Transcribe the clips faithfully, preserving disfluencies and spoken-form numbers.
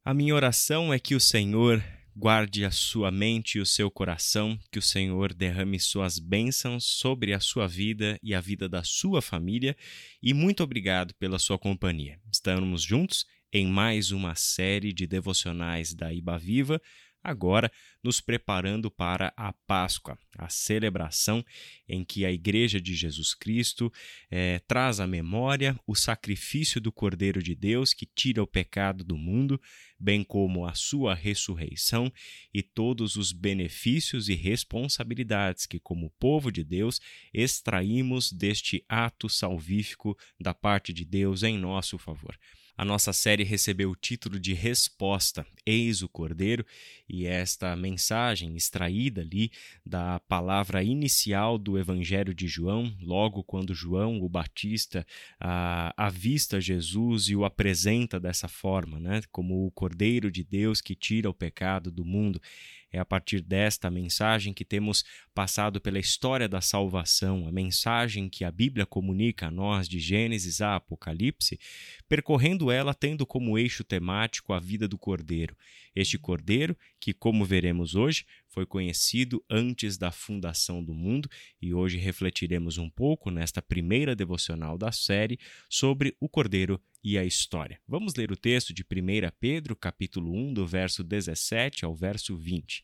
A minha oração é que o Senhor guarde a sua mente e o seu coração, que o Senhor derrame suas bênçãos sobre a sua vida e a vida da sua família, e muito obrigado pela sua companhia. Estamos juntos em mais uma série de devocionais da Iba Viva, agora nos preparando para a Páscoa, a celebração em que a Igreja de Jesus Cristo eh, traz à memória o sacrifício do Cordeiro de Deus que tira o pecado do mundo, bem como a sua ressurreição e todos os benefícios e responsabilidades que, como povo de Deus, extraímos deste ato salvífico da parte de Deus em nosso favor. A nossa série recebeu o título de Resposta, Eis o Cordeiro, e esta mensagem extraída ali da palavra inicial do Evangelho de João, logo quando João, o Batista, ah, avista Jesus e o apresenta dessa forma, né, como o Cordeiro de Deus que tira o pecado do mundo. É a partir desta mensagem que temos passado pela história da salvação, a mensagem que a Bíblia comunica a nós de Gênesis a Apocalipse, percorrendo ela tendo como eixo temático a vida do Cordeiro. Este Cordeiro que, como veremos hoje, foi conhecido antes da fundação do mundo, e hoje refletiremos um pouco nesta primeira devocional da série sobre o Cordeiro e a história. Vamos ler o texto de primeira Pedro, capítulo um, do verso dezessete ao verso vinte.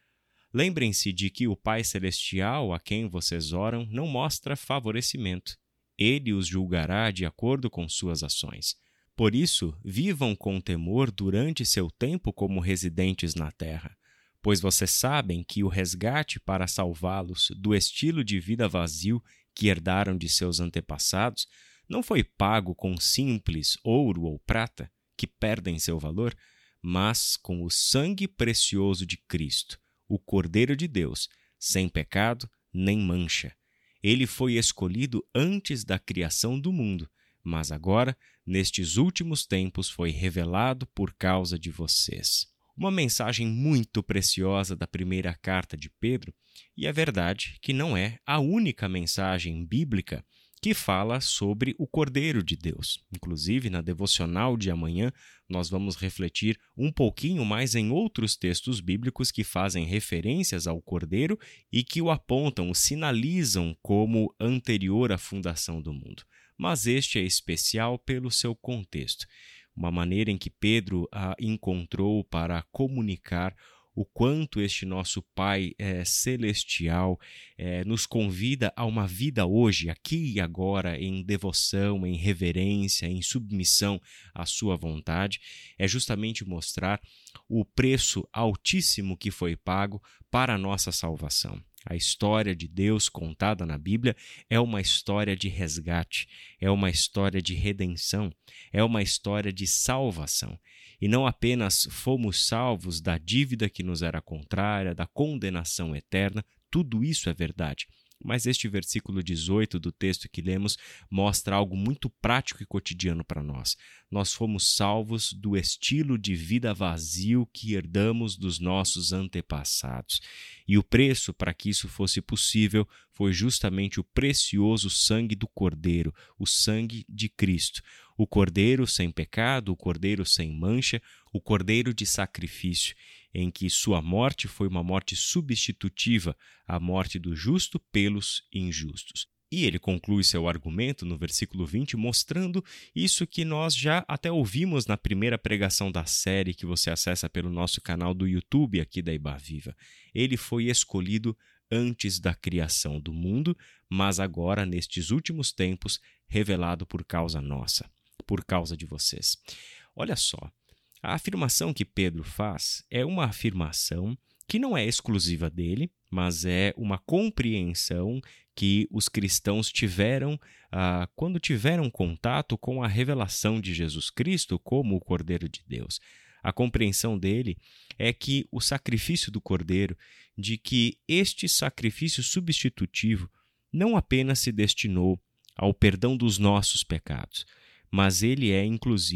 Lembrem-se de que o Pai Celestial, a quem vocês oram, não mostra favorecimento. Ele os julgará de acordo com suas ações. Por isso, vivam com temor durante seu tempo como residentes na terra, pois vocês sabem que o resgate para salvá-los do estilo de vida vazio que herdaram de seus antepassados não foi pago com simples ouro ou prata, que perdem seu valor, mas com o sangue precioso de Cristo, o Cordeiro de Deus, sem pecado nem mancha. Ele foi escolhido antes da criação do mundo, mas agora, nestes últimos tempos, foi revelado por causa de vocês. Uma mensagem muito preciosa da primeira carta de Pedro, e é verdade que não é a única mensagem bíblica que fala sobre o Cordeiro de Deus. Inclusive, na devocional de amanhã, nós vamos refletir um pouquinho mais em outros textos bíblicos que fazem referências ao Cordeiro e que o apontam, o sinalizam como anterior à fundação do mundo. Mas este é especial pelo seu contexto, uma maneira em que Pedro a encontrou para comunicar o quanto este nosso Pai é, celestial é, nos convida a uma vida hoje, aqui e agora, em devoção, em reverência, em submissão à sua vontade, é justamente mostrar o preço altíssimo que foi pago para a nossa salvação. A história de Deus contada na Bíblia é uma história de resgate, é uma história de redenção, é uma história de salvação. E não apenas fomos salvos da dívida que nos era contrária, da condenação eterna, tudo isso é verdade. Mas este versículo dezoito do texto que lemos mostra algo muito prático e cotidiano para nós. Nós fomos salvos do estilo de vida vazio que herdamos dos nossos antepassados. E o preço para que isso fosse possível foi justamente o precioso sangue do Cordeiro, o sangue de Cristo. O Cordeiro sem pecado, o Cordeiro sem mancha, o Cordeiro de sacrifício, em que sua morte foi uma morte substitutiva, a morte do justo pelos injustos. E ele conclui seu argumento no versículo vinte, mostrando isso que nós já até ouvimos na primeira pregação da série que você acessa pelo nosso canal do YouTube aqui da Iba Viva. Ele foi escolhido antes da criação do mundo, mas agora, nestes últimos tempos, revelado por causa nossa, por causa de vocês. Olha só. A afirmação que Pedro faz é uma afirmação que não é exclusiva dele, mas é uma compreensão que os cristãos tiveram ah, quando tiveram contato com a revelação de Jesus Cristo como o Cordeiro de Deus. A compreensão dele é que o sacrifício do Cordeiro, de que este sacrifício substitutivo não apenas se destinou ao perdão dos nossos pecados, mas ele é, inclusive,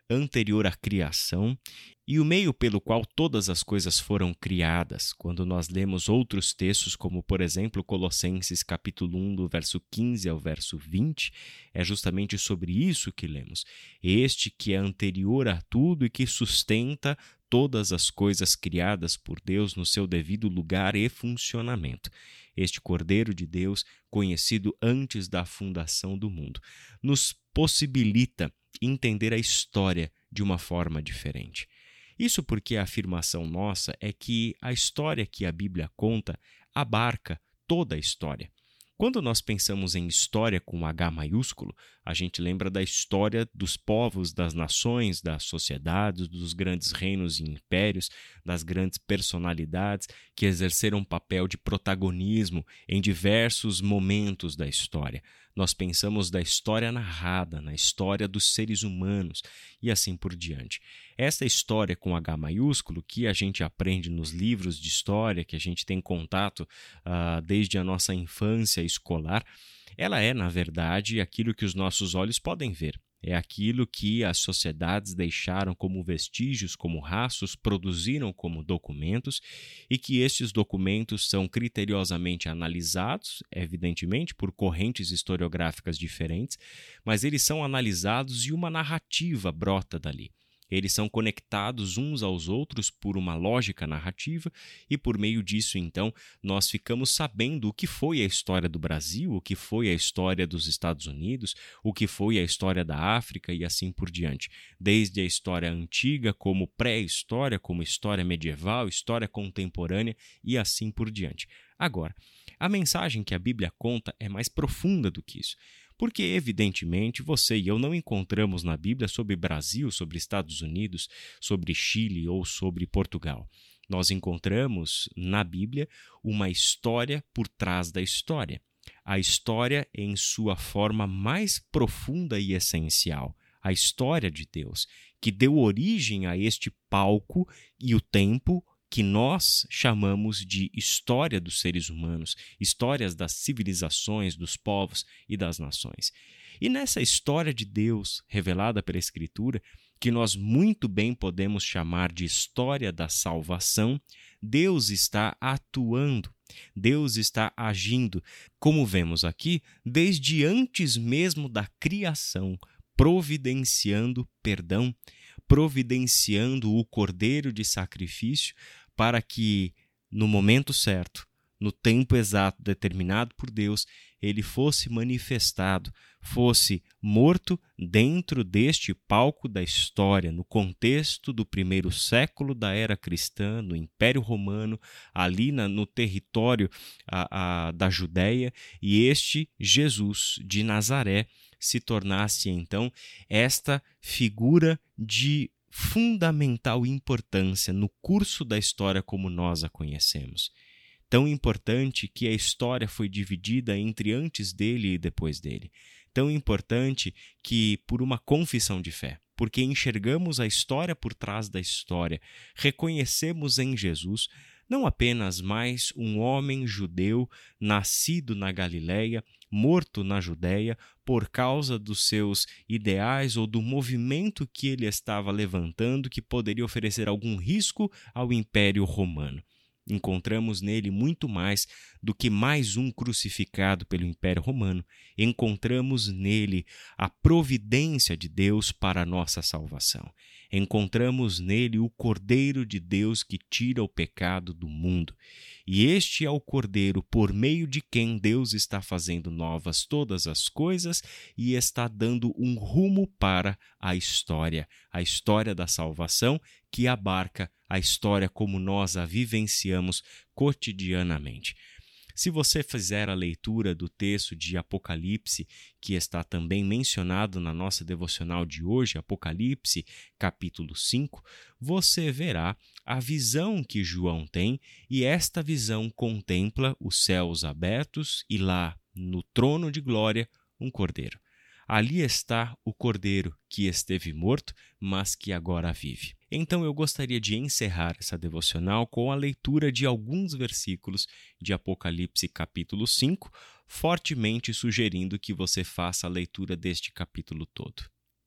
anterior à criação e o meio pelo qual todas as coisas foram criadas. Quando nós lemos outros textos, como por exemplo Colossenses capítulo um, do verso quinze ao verso vinte, é justamente sobre isso que lemos. Este que é anterior a tudo e que sustenta todas as coisas criadas por Deus no seu devido lugar e funcionamento. Este Cordeiro de Deus, conhecido antes da fundação do mundo, nos possibilita entender a história de uma forma diferente. Isso porque a afirmação nossa é que a história que a Bíblia conta abarca toda a história. Quando nós pensamos em história com H maiúsculo, a gente lembra da história dos povos, das nações, das sociedades, dos grandes reinos e impérios, das grandes personalidades que exerceram um papel de protagonismo em diversos momentos da história. Nós pensamos da história narrada, na história dos seres humanos e assim por diante. Essa história com H maiúsculo, que a gente aprende nos livros de história, que a gente tem contato uh, desde a nossa infância escolar, ela é, na verdade, aquilo que os nossos olhos podem ver. É aquilo que as sociedades deixaram como vestígios, como rastros, produziram como documentos e que estes documentos são criteriosamente analisados, evidentemente, por correntes historiográficas diferentes, mas eles são analisados e uma narrativa brota dali. Eles são conectados uns aos outros por uma lógica narrativa e por meio disso, então, nós ficamos sabendo o que foi a história do Brasil, o que foi a história dos Estados Unidos, o que foi a história da África e assim por diante. Desde a história antiga, como pré-história, como história medieval, história contemporânea e assim por diante. Agora, a mensagem que a Bíblia conta é mais profunda do que isso. Porque, evidentemente, você e eu não encontramos na Bíblia sobre Brasil, sobre Estados Unidos, sobre Chile ou sobre Portugal. Nós encontramos na Bíblia uma história por trás da história. A história em sua forma mais profunda e essencial. A história de Deus, que deu origem a este palco e o tempo que nós chamamos de história dos seres humanos, histórias das civilizações, dos povos e das nações. E nessa história de Deus, revelada pela Escritura, que nós muito bem podemos chamar de história da salvação, Deus está atuando, Deus está agindo, como vemos aqui, desde antes mesmo da criação, providenciando perdão, providenciando o cordeiro de sacrifício, para que, no momento certo, no tempo exato determinado por Deus, ele fosse manifestado, fosse morto dentro deste palco da história, no contexto do primeiro século da era cristã, no Império Romano, ali na, no território a, a, da Judéia, e este Jesus de Nazaré se tornasse, então, esta figura de fundamental importância no curso da história como nós a conhecemos. Tão importante que a história foi dividida entre antes dele e depois dele. Tão importante que, por uma confissão de fé, porque enxergamos a história por trás da história, reconhecemos em Jesus não apenas mais um homem judeu nascido na Galileia, morto na Judéia por causa dos seus ideais ou do movimento que ele estava levantando que poderia oferecer algum risco ao Império Romano. Encontramos nele muito mais do que mais um crucificado pelo Império Romano. Encontramos nele a providência de Deus para a nossa salvação. Encontramos nele o Cordeiro de Deus que tira o pecado do mundo. E este é o Cordeiro por meio de quem Deus está fazendo novas todas as coisas e está dando um rumo para a história, a história da salvação que abarca a história como nós a vivenciamos cotidianamente. Se você fizer a leitura do texto de Apocalipse, que está também mencionado na nossa devocional de hoje, Apocalipse, capítulo cinco, você verá a visão que João tem, e esta visão contempla os céus abertos e lá, no trono de glória, um cordeiro. Ali está o cordeiro que esteve morto, mas que agora vive. Então eu gostaria de encerrar essa devocional com a leitura de alguns versículos de Apocalipse capítulo cinco, fortemente sugerindo que você faça a leitura deste capítulo todo.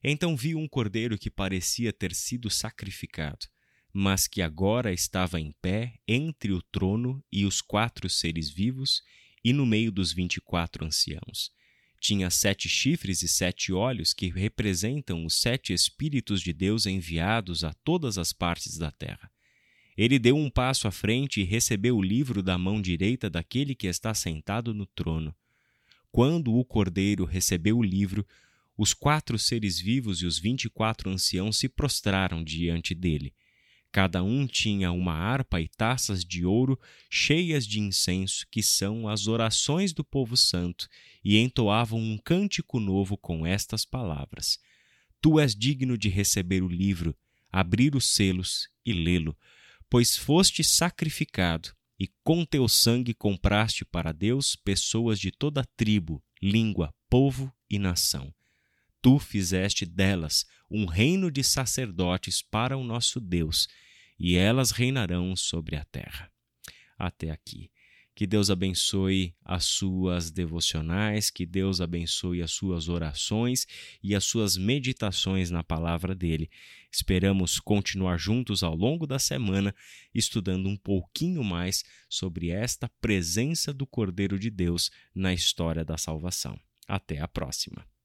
Então viu um cordeiro que parecia ter sido sacrificado, mas que agora estava em pé entre o trono e os quatro seres vivos e no meio dos vinte e quatro anciãos. Tinha sete chifres e sete olhos que representam os sete Espíritos de Deus enviados a todas as partes da terra. Ele deu um passo à frente e recebeu o livro da mão direita daquele que está sentado no trono. Quando o cordeiro recebeu o livro, os quatro seres vivos e os vinte e quatro anciãos se prostraram diante dele. Cada um tinha uma harpa e taças de ouro cheias de incenso, que são as orações do povo santo, e entoavam um cântico novo com estas palavras: Tu és digno de receber o livro, abrir os selos e lê-lo, pois foste sacrificado, e com teu sangue compraste para Deus pessoas de toda tribo, língua, povo e nação. Tu fizeste delas um reino de sacerdotes para o nosso Deus, e elas reinarão sobre a terra. Até aqui. Que Deus abençoe as suas devocionais, que Deus abençoe as suas orações e as suas meditações na palavra dele. Esperamos continuar juntos ao longo da semana, estudando um pouquinho mais sobre esta presença do Cordeiro de Deus na história da salvação. Até a próxima.